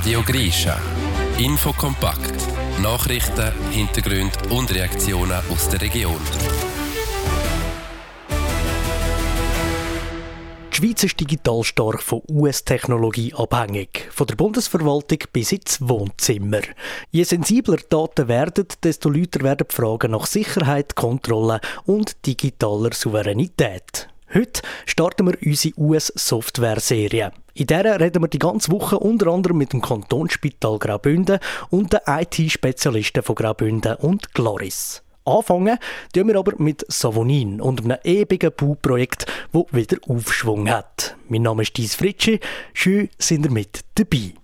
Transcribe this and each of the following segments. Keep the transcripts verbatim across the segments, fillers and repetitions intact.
Radio Grischa. Infokompakt. Nachrichten, Hintergründe und Reaktionen aus der Region. Die Schweiz ist digital stark von U S-Technologie abhängig. Von der Bundesverwaltung bis ins Wohnzimmer. Je sensibler Daten werden, desto lauter werden die Fragen nach Sicherheit, Kontrolle und digitaler Souveränität. Heute starten wir unsere U S-Software-Serie. In der reden wir die ganze Woche unter anderem mit dem Kantonsspital Graubünden und den I T-Spezialisten von Graubünden und Gloris. Anfangen tun wir aber mit Savonin und einem ewigen Bauprojekt, das wieder Aufschwung hat. Mein Name ist Dies Fritschi, schön sind ihr mit dabei.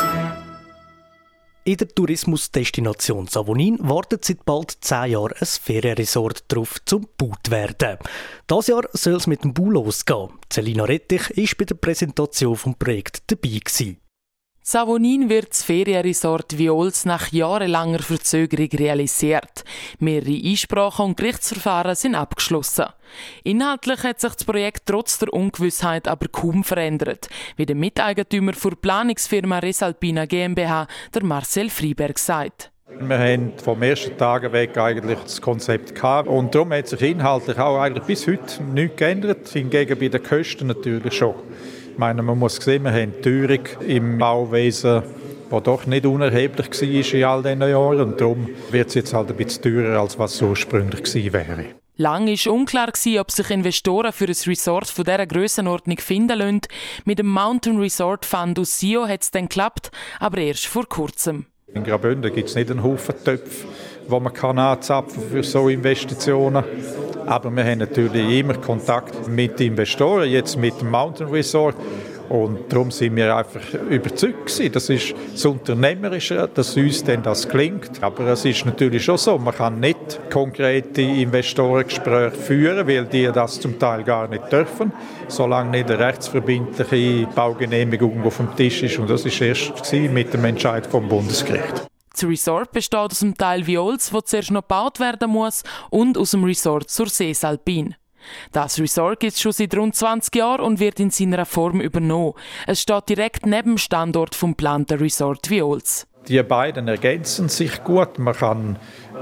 In der Tourismusdestination Savonin wartet seit bald zehn Jahren ein Ferienresort darauf, zum gebaut zu werden. Dieses Jahr soll es mit dem Bau losgehen. Celina Rettich war bei der Präsentation des Projekts dabei gewesen. Savonin wird das Ferienresort Viols nach jahrelanger Verzögerung realisiert. Mehrere Einsprachen und Gerichtsverfahren sind abgeschlossen. Inhaltlich hat sich das Projekt trotz der Ungewissheit aber kaum verändert, wie der Miteigentümer der Planungsfirma Resalpina GmbH, der Marcel Freiberg, sagt. Wir haben vom ersten Tag weg eigentlich das Konzept gehabt und darum hat sich inhaltlich auch eigentlich bis heute nichts geändert, hingegen bei den Kosten natürlich schon. Ich meine, man muss sehen, wir haben die Teuerung im Bauwesen, die doch nicht unerheblich war in all diesen Jahren. Und darum wird es jetzt halt ein bisschen teurer, als was es ursprünglich gewesen wäre. Lang war unklar, ob sich Investoren für ein Resort von dieser Grössenordnung finden lassen. Mit dem Mountain Resort Fund aus Sio hat es dann geklappt, aber erst vor kurzem. In Graubünden gibt es nicht einen Haufen Töpfe, die man kann anzapfen für so Investitionen. Aber wir haben natürlich immer Kontakt mit den Investoren, jetzt mit dem Mountain Resort. Und darum sind wir einfach überzeugt gewesen. Das ist das Unternehmerische, dass uns denn das gelingt. Aber es ist natürlich schon so, man kann nicht konkrete Investorengespräche führen, weil die das zum Teil gar nicht dürfen, solange nicht eine rechtsverbindliche Baugenehmigung auf dem Tisch ist. Und das war erst mit dem Entscheid vom Bundesgericht. Das Resort besteht aus dem Teil Viols, das zuerst noch gebaut werden muss, und aus dem Resort zur Seesalpin. Das Resort gibt es schon seit rund zwanzig Jahren und wird in seiner Form übernommen. Es steht direkt neben dem Standort vom geplanten Resort Viols. Die beiden ergänzen sich gut. Man kann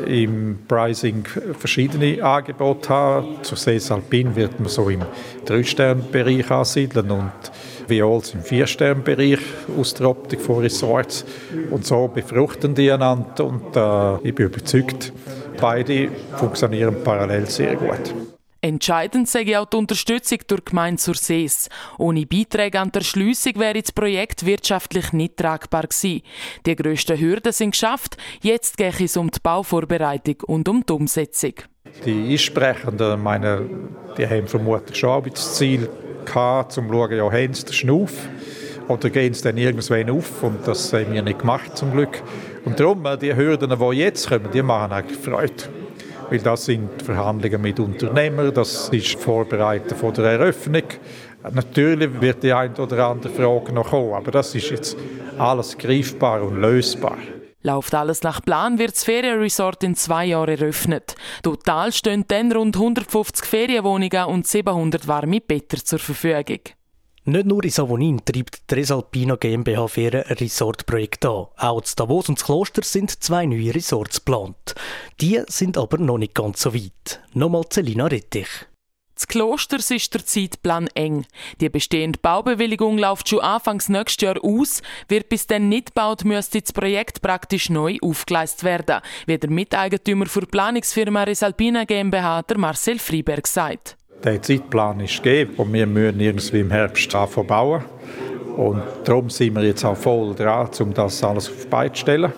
im Pricing verschiedene Angebote haben. Zur Seesalpin wird man so im Drei-Sterne-Bereich ansiedeln und Viols im Vier-Sterne-Bereich aus der Optik von Resorts. Und so befruchten die einander und äh, ich bin überzeugt, beide funktionieren parallel sehr gut. Entscheidend sei auch die Unterstützung durch die Gemeinde Sursees. Ohne Beiträge an der Erschliessung wäre das Projekt wirtschaftlich nicht tragbar gewesen. Die grössten Hürden sind geschafft, jetzt geht es um die Bauvorbereitung und um die Umsetzung. Die Einsprechenden, meine, die haben vermutlich schon auch das Ziel gehabt, um zu schauen, ja, haben sie den Schnuff oder gehen sie dann irgendwann auf, und das haben wir nicht gemacht zum Glück. Und darum, die Hürden, die jetzt kommen, die machen eigentlich Freude. Weil das sind Verhandlungen mit Unternehmern, das ist Vorbereiten von der Eröffnung. Natürlich wird die eine oder andere Frage noch kommen, aber das ist jetzt alles greifbar und lösbar. Läuft alles nach Plan, wird das Ferienresort in zwei Jahren eröffnet. Total stehen dann rund hundertfünfzig Ferienwohnungen und siebenhundert warme Betten zur Verfügung. Nicht nur in Savonin treibt die Resalpina GmbH Ferienresort-Projekt an. Auch in Davos und das Kloster sind zwei neue Resorts geplant. Die sind aber noch nicht ganz so weit. Nochmal Celina Rettich. Das Kloster ist der Zeitplan eng. Die bestehende Baubewilligung läuft schon Anfangs nächstes Jahr aus. Wird bis dann nicht gebaut, müsste das Projekt praktisch neu aufgeleistet werden, wie der Miteigentümer der Planungsfirma Resalpina GmbH, der Marcel Freiberg, sagt. Der Zeitplan ist gegeben und wir müssen irgendwie im Herbst anfangen bauen. Und darum sind wir jetzt auch voll dran, um das alles auf die Beine zu stellen.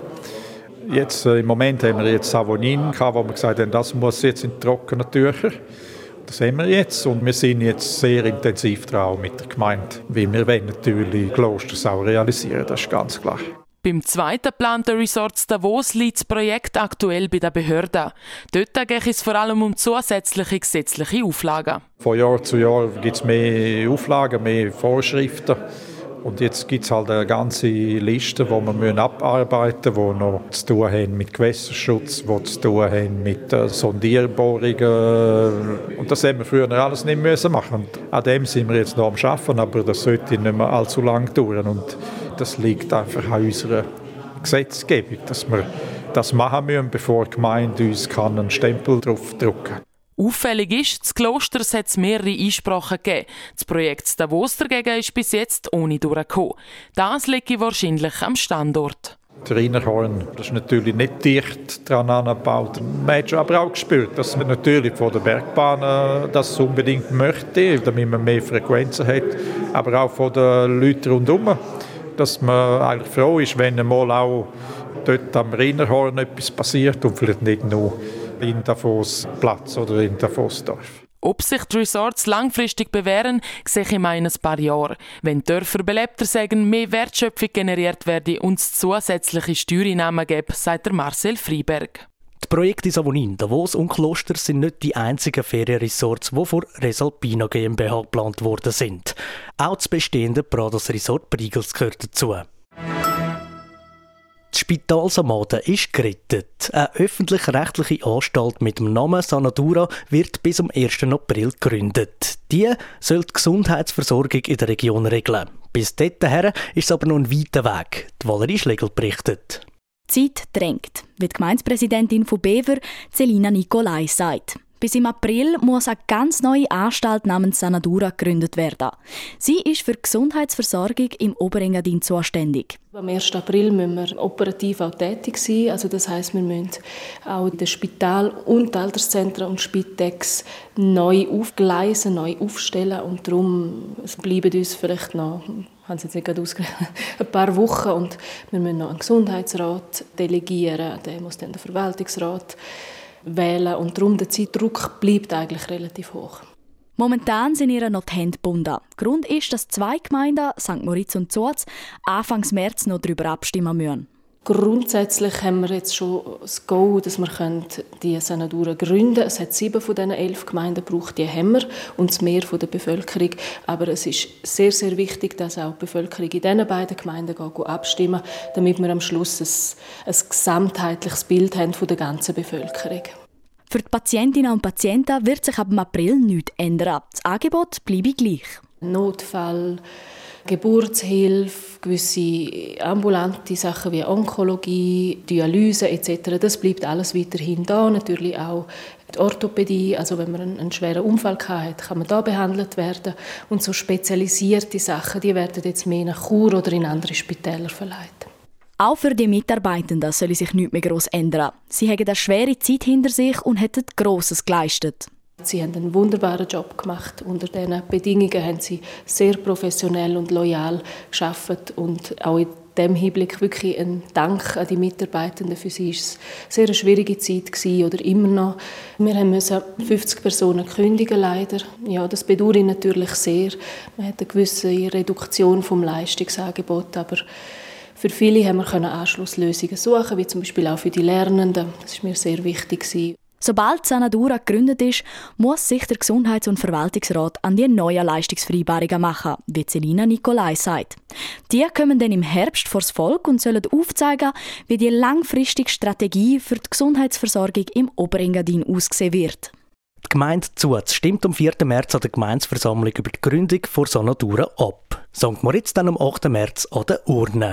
Jetzt, äh, im Moment haben wir jetzt Savonin gehabt, wo wir gesagt haben, das muss jetzt in trockenen Tücher. Das haben wir jetzt und wir sind jetzt sehr intensiv dran mit der Gemeinde, weil wir wollen natürlich Klosters auch realisieren, das ist ganz klar. Beim zweiten geplanten Resort Davos liegt das Projekt aktuell bei den Behörden. Dort geht es vor allem um zusätzliche gesetzliche Auflagen. Von Jahr zu Jahr gibt es mehr Auflagen, mehr Vorschriften. Und jetzt gibt es halt eine ganze Liste, die wir abarbeiten müssen, die noch zu tun haben mit Gewässerschutz, die zu tun haben mit äh, Sondierbohrungen. Und das hätten wir früher alles nicht müssen machen. Und an dem sind wir jetzt noch am Arbeiten, aber das sollte nicht mehr allzu lange dauern. Und das liegt einfach an unserer Gesetzgebung, dass wir das machen müssen, bevor die Gemeinde uns einen Stempel drauf drücken kann. Auffällig ist, das Kloster hat es mehrere Einsprachen gegeben. Das Projekt Davos dagegen ist bis jetzt ohne durchgekommen. Das liegt wahrscheinlich am Standort. Der Rheinerhorn, das ist natürlich nicht dicht daran angebaut. Man hat aber auch gespürt, dass man natürlich von der Bergbahn das unbedingt möchte, damit man mehr Frequenzen hat, aber auch von den Leuten rundherum, dass man eigentlich froh ist, wenn einmal auch dort am Rheinerhorn etwas passiert und vielleicht nicht nur in Davos Platz oder in Davosdorf. Ob sich die Resorts langfristig bewähren, sehe ich in ein paar Jahren. Wenn die Dörfer belebter sagen, mehr Wertschöpfung generiert werde und es zusätzliche Steuereinnahmen gäbe, sagt der Marcel Freiberg. Die Projekte Savonin, Davos und Kloster sind nicht die einzigen Ferienresorts, die von Resalpina GmbH geplant worden sind. Auch das bestehende Prados Resort Brigels gehört dazu. Das Spital Samaden ist gerettet. Eine öffentlich-rechtliche Anstalt mit dem Namen Sanadura wird bis am ersten April gegründet. Die soll die Gesundheitsversorgung in der Region regeln. Bis dahin ist es aber noch ein weiter Weg. Die Valerie Schlegel berichtet. Die Zeit drängt, wie die Gemeindepräsidentin von Bever, Celina Nicolai, sagt. Bis im April muss eine ganz neue Anstalt namens Sanadura gegründet werden. Sie ist für die Gesundheitsversorgung im Oberengadin zuständig. Am ersten April müssen wir operativ auch tätig sein. Also das heisst, wir müssen auch das Spital und die Alterszentren und Spitex neu aufgleisen, neu aufstellen. Und darum es bleiben uns vielleicht noch, haben Sie jetzt nicht gerade ausgerechnet, ein paar Wochen. Und wir müssen noch einen Gesundheitsrat delegieren. Der muss dann der Verwaltungsrat wählen. Und darum der Zeitdruck bleibt eigentlich relativ hoch. Momentan sind ihr noch die Hände gebunden. Grund ist, dass zwei Gemeinden, Sankt Moritz und Zurz, Anfang März noch darüber abstimmen müssen. Grundsätzlich haben wir jetzt schon das Go, dass wir die Sanadura gründen können. Es hat sieben von diesen elf Gemeinden gebraucht, die haben wir, und das mehr von der Bevölkerung. Aber es ist sehr, sehr wichtig, dass auch die Bevölkerung in diesen beiden Gemeinden abstimmen, damit wir am Schluss ein, ein gesamtheitliches Bild haben von der ganzen Bevölkerung. Für die Patientinnen und Patienten wird sich ab April nichts ändern. Das Angebot bleibe gleich. Notfall, Geburtshilfe, gewisse ambulante Sachen wie Onkologie, Dialyse et cetera. Das bleibt alles weiterhin da. Natürlich auch die Orthopädie, also wenn man einen, einen schweren Unfall hat, kann man da behandelt werden. Und so spezialisierte Sachen, die werden jetzt mehr nach Chur oder in andere Spitäler verleiht. Auch für die Mitarbeitenden soll sich nichts mehr gross ändern. Sie haben eine schwere Zeit hinter sich und hätten Grosses geleistet. Sie haben einen wunderbaren Job gemacht. Unter diesen Bedingungen haben sie sehr professionell und loyal gearbeitet. Und auch in diesem Hinblick wirklich ein Dank an die Mitarbeitenden. Für sie war es eine sehr schwierige Zeit gewesen, oder immer noch. Wir mussten fünfzig Personen kündigen, leider. Ja, das bedauere ich natürlich sehr. Man hat eine gewisse Reduktion vom Leistungsangebot, aber für viele haben wir Anschlusslösungen suchen, wie zum Beispiel auch für die Lernenden. Das war mir sehr wichtig. Sobald Sanadura gegründet ist, muss sich der Gesundheits- und Verwaltungsrat an die neuen Leistungsvereinbarungen machen, wie Celina Nicolai sagt. Die kommen dann im Herbst vor das Volk und sollen aufzeigen, wie die langfristige Strategie für die Gesundheitsversorgung im Oberengadin aussehen wird. Die Gemeinde Zuz stimmt am vierten März an der Gemeindeversammlung über die Gründung von Sanadura ab. Sankt Moritz dann am achten März an der Urne.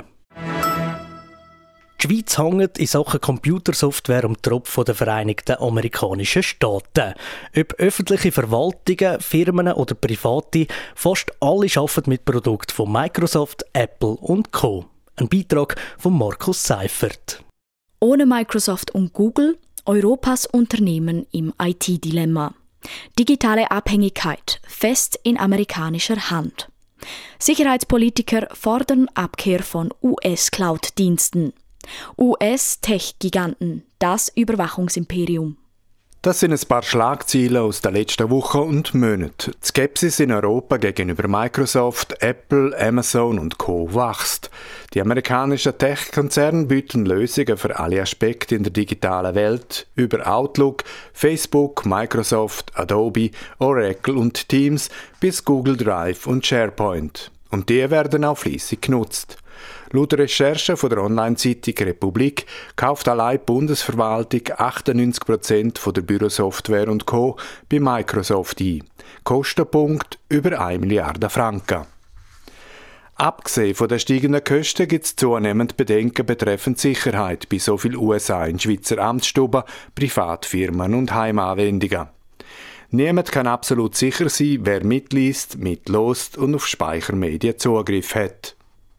Die Schweiz hängt in Sachen Computersoftware am Tropf der Vereinigten Amerikanischen Staaten. Ob öffentliche Verwaltungen, Firmen oder Private, fast alle arbeiten mit Produkten von Microsoft, Apple und Co. Ein Beitrag von Markus Seifert. Ohne Microsoft und Google, Europas Unternehmen im I T-Dilemma. Digitale Abhängigkeit, fest in amerikanischer Hand. Sicherheitspolitiker fordern Abkehr von U S-Cloud-Diensten. U S-Tech-Giganten, das Überwachungsimperium. Das sind ein paar Schlagzeilen aus den letzten Wochen und Monaten. Die Skepsis in Europa gegenüber Microsoft, Apple, Amazon und Co. wächst. Die amerikanischen Tech-Konzerne bieten Lösungen für alle Aspekte in der digitalen Welt über Outlook, Facebook, Microsoft, Adobe, Oracle und Teams bis Google Drive und SharePoint. Und die werden auch fleissig genutzt. Laut Recherchen von der Online-Zeitung Republik kauft allein die Bundesverwaltung achtundneunzig Prozent von der Bürosoftware und Co. bei Microsoft ein. Kostenpunkt über eine Milliarde Franken. Abgesehen von den steigenden Kosten gibt es zunehmend Bedenken betreffend Sicherheit bei so vielen U S A in Schweizer Amtsstuben, Privatfirmen und Heimanwendungen. Niemand kann absolut sicher sein, wer mitliest, mitlost und auf Speichermedien Zugriff hat.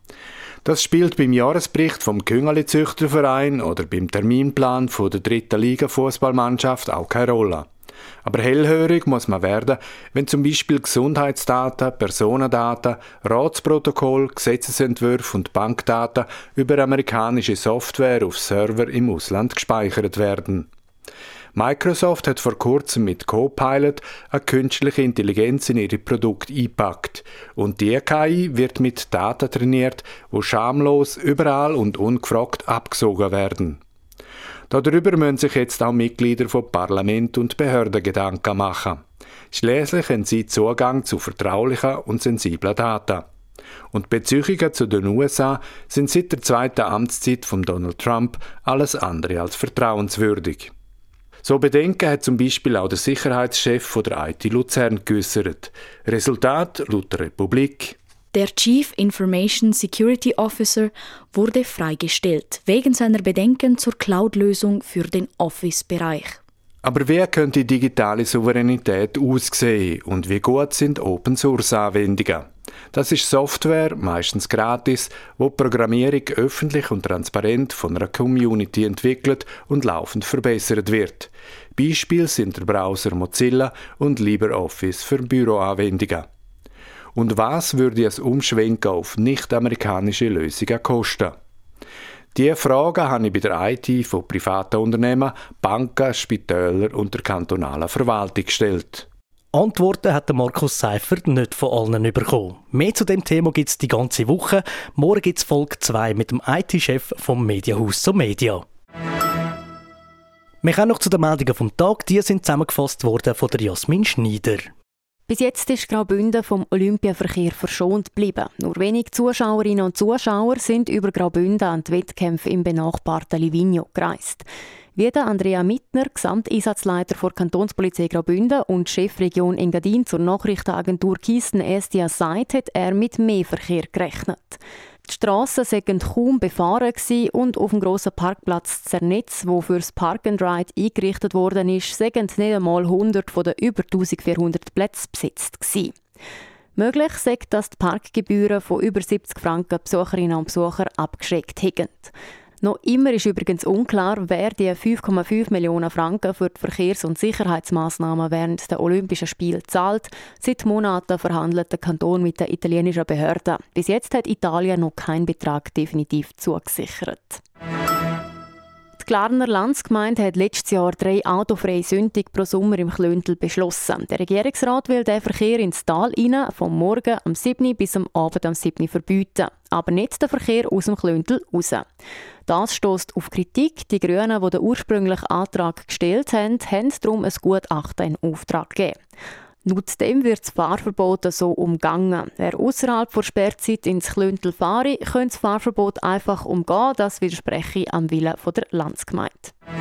Das spielt beim Jahresbericht vom Küngeli-Züchterverein oder beim Terminplan von der dritten Liga-Fußballmannschaft auch keine Rolle. Aber hellhörig muss man werden, wenn zum Beispiel Gesundheitsdaten, Personendaten, Ratsprotokoll, Gesetzesentwürfe und Bankdaten über amerikanische Software auf Server im Ausland gespeichert werden. Microsoft hat vor kurzem mit Copilot eine künstliche Intelligenz in ihre Produkte eingepackt. Und die K I wird mit Daten trainiert, die schamlos überall und ungefragt abgesogen werden. Darüber müssen sich jetzt auch Mitglieder von Parlament und Behörden Gedanken machen. Schließlich haben sie Zugang zu vertraulichen und sensiblen Daten. Und Beziehungen zu den U S A sind seit der zweiten Amtszeit von Donald Trump alles andere als vertrauenswürdig. So Bedenken hat zum Beispiel auch der Sicherheitschef von der I T Luzern geäussert. Resultat laut der Republik: Der Chief Information Security Officer wurde freigestellt, wegen seiner Bedenken zur Cloud-Lösung für den Office-Bereich. Aber wie könnte digitale Souveränität aussehen und wie gut sind Open-Source-Anwendungen? Das ist Software, meistens gratis, wo die Programmierung öffentlich und transparent von einer Community entwickelt und laufend verbessert wird. Beispiele sind der Browser Mozilla und LibreOffice für Büroanwendungen. Und was würde es Umschwenken auf nicht-amerikanische Lösungen kosten? Diese Fragen habe ich bei der I T von privaten Unternehmen, Banken, Spitälern und der kantonalen Verwaltung gestellt. Antworten hat Markus Seifert nicht von allen bekommen. Mehr zu dem Thema gibt es die ganze Woche. Morgen gibt es Folge zwei mit dem I T-Chef vom Medienhaus zum Media. Wir kommen noch zu den Meldungen vom Tag. Die sind zusammengefasst worden von der Jasmin Schneider. Bis jetzt ist Graubünden vom Olympiaverkehr verschont geblieben. Nur wenig Zuschauerinnen und Zuschauer sind über Graubünden an die Wettkämpfe im benachbarten Livigno gereist. Wie der Andrea Mittner, Gesamteinsatzleiter der Kantonspolizei Graubünden und Chefregion Engadin zur Nachrichtenagentur Kisten S D A sagt, hat er mit mehr Verkehr gerechnet. Die Strassen seien kaum befahren und auf dem grossen Parkplatz Zernetz, wo für das Park and Ride eingerichtet worden ist, seien nicht einmal hundert von den über eintausendvierhundert Plätzen besetzt gewesen. Möglich sei, dass die Parkgebühren von über siebzig Franken Besucherinnen und Besucher abgeschreckt hätten. Noch immer ist übrigens unklar, wer die fünf Komma fünf Millionen Franken für die Verkehrs- und Sicherheitsmaßnahmen während der Olympischen Spiele zahlt. Seit Monaten verhandelt der Kanton mit den italienischen Behörden. Bis jetzt hat Italien noch keinen Betrag definitiv zugesichert. Die Glarner Landsgemeinde hat letztes Jahr drei autofreie Sündig pro Sommer im Klöntel beschlossen. Der Regierungsrat will den Verkehr ins Tal rein, vom Morgen am sieben bis am Abend am sieben verbieten. Aber nicht den Verkehr aus dem Klöntel raus. Das stösst auf Kritik. Die Grünen, die den ursprünglichen Antrag gestellt haben, haben darum ein Gutachten in Auftrag gegeben. Laut dem wird das Fahrverbot so umgangen. Wer außerhalb der Sperrzeit ins Klöntel fahre, könnte das Fahrverbot einfach umgehen. Das widerspreche am Willen der Landsgemeinde.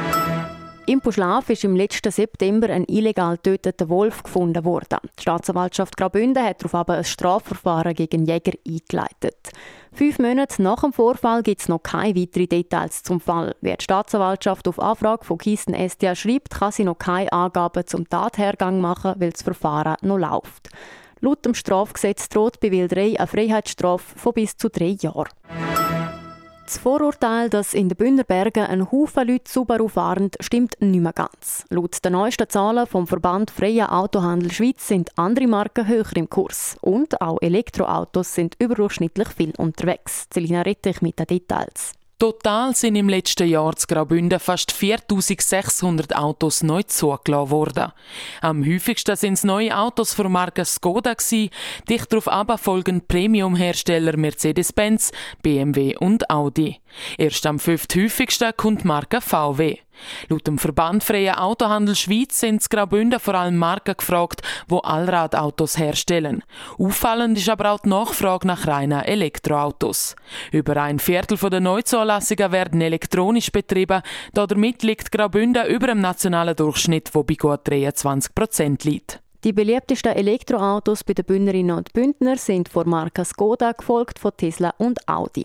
Im Puschlaf ist im letzten September ein illegal getöteter Wolf gefunden worden. Die Staatsanwaltschaft Graubünden hat darauf ein Strafverfahren gegen Jäger eingeleitet. Fünf Monate nach dem Vorfall gibt es noch keine weiteren Details zum Fall. Wer die Staatsanwaltschaft auf Anfrage von Kisten S D A schreibt, kann sie noch keine Angaben zum Tathergang machen, weil das Verfahren noch läuft. Laut dem Strafgesetz droht bei Wilderei eine Freiheitsstrafe von bis zu drei Jahren. Das Vorurteil, dass in den Bündner Bergen ein Haufen Leute Subaru fahren, stimmt nicht mehr ganz. Laut den neuesten Zahlen vom Verband Freier Autohandel Schweiz sind andere Marken höher im Kurs. Und auch Elektroautos sind überdurchschnittlich viel unterwegs. Celina Rettich mit den Details. Total sind im letzten Jahr in Graubünden fast viertausendsechshundert Autos neu zugelassen worden. Am häufigsten sind es neue Autos von Marke Skoda gewesen. Dicht darauf aber folgen Premium-Hersteller Mercedes-Benz, B M W und Audi. Erst am fünfthäufigsten kommt die Marke V W. Laut dem Verband Freier Autohandel Schweiz sind in Graubünden vor allem Marken gefragt, die Allradautos herstellen. Auffallend ist aber auch die Nachfrage nach reinen Elektroautos. Über ein Viertel der Neuzulassungen werden elektronisch betrieben. Damit liegt Graubünden über dem nationalen Durchschnitt, der bei gut dreiundzwanzig Prozent liegt. Die beliebtesten Elektroautos bei den Bündnerinnen und Bündner sind von Marke Skoda, gefolgt von Tesla und Audi.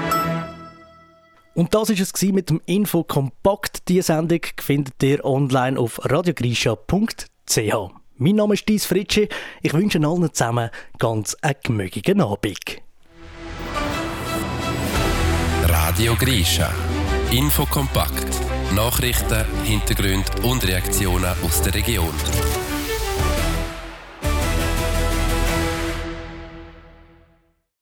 Und das war es mit dem Info Kompakt. Diese Sendung findet ihr online auf radiogrisha punkt c h. Mein Name ist Dies Fritschi. Ich wünsche allen zusammen ganz einen gemögigen Abend. Radio Grisha. Info Kompakt. Nachrichten, Hintergründe und Reaktionen aus der Region.